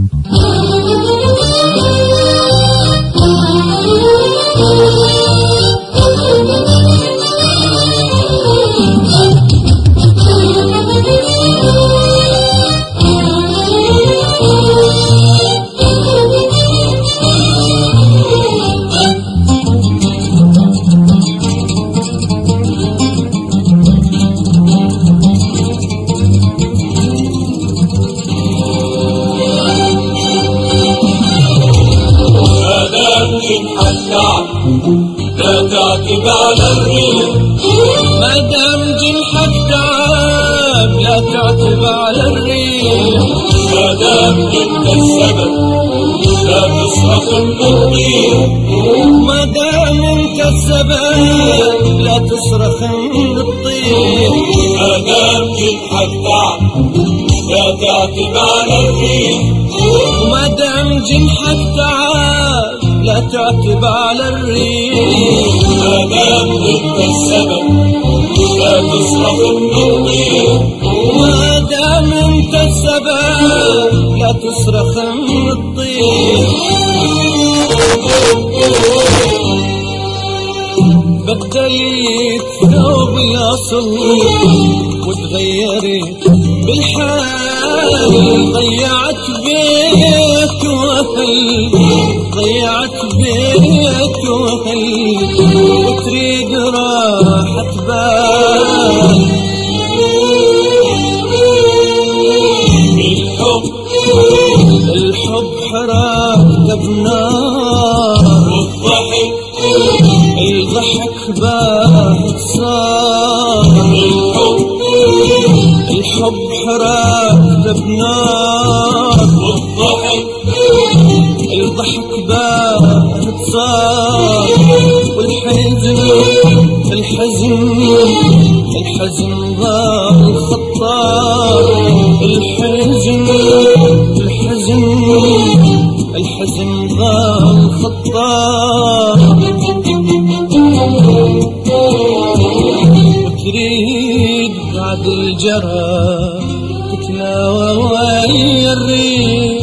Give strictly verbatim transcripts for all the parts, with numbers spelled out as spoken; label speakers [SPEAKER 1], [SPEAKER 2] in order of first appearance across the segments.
[SPEAKER 1] لا تعتب على الريح ما دام جنحك تعب، لا تعتب على الريح ما دام انت السبب، لا تصرخ النطير ما دام انت السبب، لا تصرخ النطير ما دام جنحك تعب، لا تعتب على الريح ما دام جنحك تعب، لا تعتب على الريح ما دام انت السبب، لا تصرخ النطير ما دام انت السبب، لا تصرخ النطير بدليت ثوب الاصل وتغيرت بالحال، ضيعت بيت واهل، ضيعت بيت واهل وتريد راحة بال. الحب الحب حرام بنار والضحك الضحك باهت صار. الحب الحب حرام بنار والضحك الضحك باهت صار. والحزن الحزن الحزن ضاع الخطار. الحزن الحزن الحزن ضاع الخطار. وتريد بعد الجرى تتلاوى ويا الريح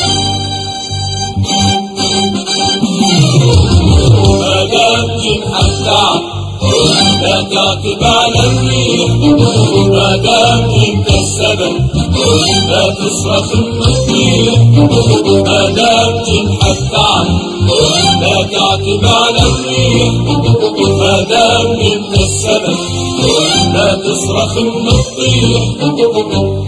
[SPEAKER 1] ما دام جنحك تعب، لا تعتب على الريح ما دام انت السبب، لا تصرخ النطير ما دام جنحك تعب، لا تعتب على الريح ما دام انت السبب، لا تصرخ النطير